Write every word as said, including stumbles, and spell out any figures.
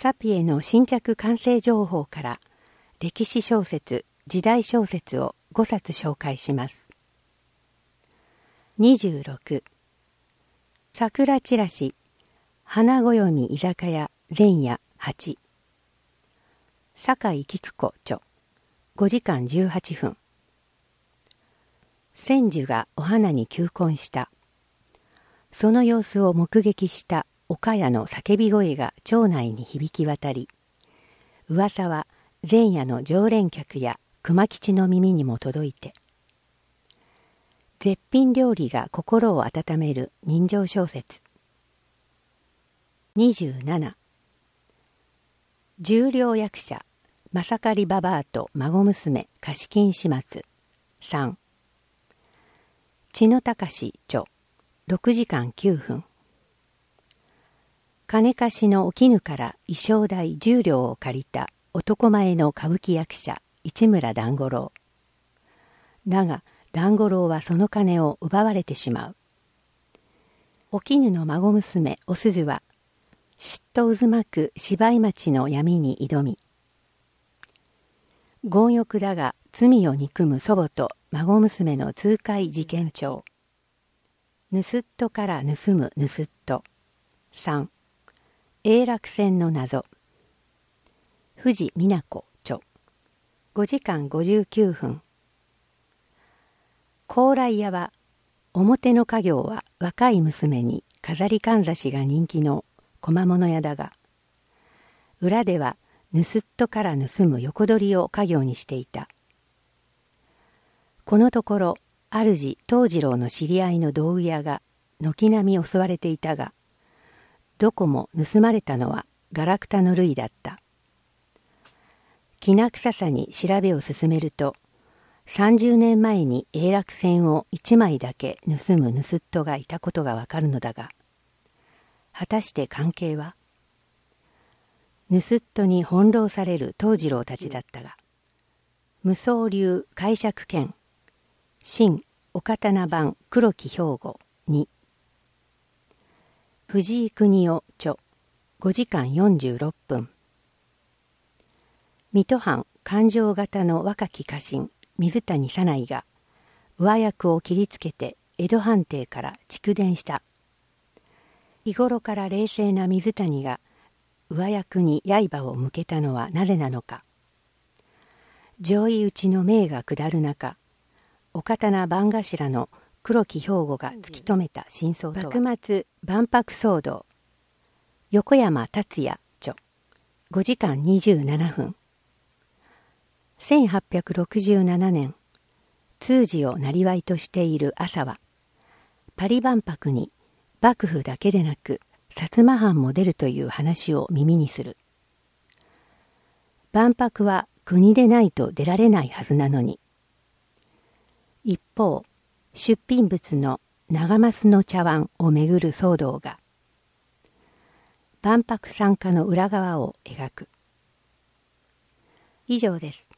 サピエの新着完成情報から歴史小説、時代小説をごさつ紹介します。にじゅうろく、桜チラシ、花暦居酒屋連夜はち、酒井菊子著、ごじかんじゅうはっぷん。千寿がお花に求婚した。その様子を目撃した岡谷の叫び声が町内に響き渡り、噂は前夜の常連客や熊吉の耳にも届いて、絶品料理が心を温める人情小説。にじゅうなな、重量役者正狩ババアと孫娘貸金始末さん、千野隆著、ろくじかんきゅうふん。金貸しのお絹から衣装代じゅうりょうを借りた男前の歌舞伎役者市村團五郎。だが團五郎はその金を奪われてしまう。お絹の孫娘お鈴は嫉妬渦巻く芝居町の闇に挑み、強欲だが罪を憎む祖母と孫娘の痛快事件帳。盗っ人から盗む盗っ人さん、永楽戦の謎。藤美奈子著、ごじかんごじゅうきゅうふん。高麗屋は表の家業は若い娘に飾りかんざしが人気の小間物屋だが、裏では盗っ人から盗む横取りを家業にしていた。このところ主藤次郎の知り合いの道具屋が軒並み襲われていたが、どこも盗まれたのはガラクタの類だった。きな臭さに調べを進めると、さんじゅうねんまえに永楽船をいちまいだけ盗む盗っ人がいたことがわかるのだが、果たして関係は？盗っ人に翻弄される藤次郎たちだったが、無双流解釈権新お刀版黒木兵庫に、藤井国夫著、ごじかんよんじゅうろっぷん。水戸藩勘定型の若き家臣水谷早苗が上役を切りつけて江戸藩邸から逐電した。日頃から冷静な水谷が上役に刃を向けたのはなぜなのか。上位打ちの命が下る中、お刀番頭の黒木兵庫が突き止めた真相とは。幕末万博騒動。横山達也著、ごじかんにじゅうななふん。せんはっぴゃくろくじゅうななねん、通詞を生業としている朝は、パリ万博に幕府だけでなく薩摩藩も出るという話を耳にする。万博は国でないと出られないはずなのに。一方、出品物の長増の茶碗をめぐる騒動が、万博参加の裏側を描く。以上です。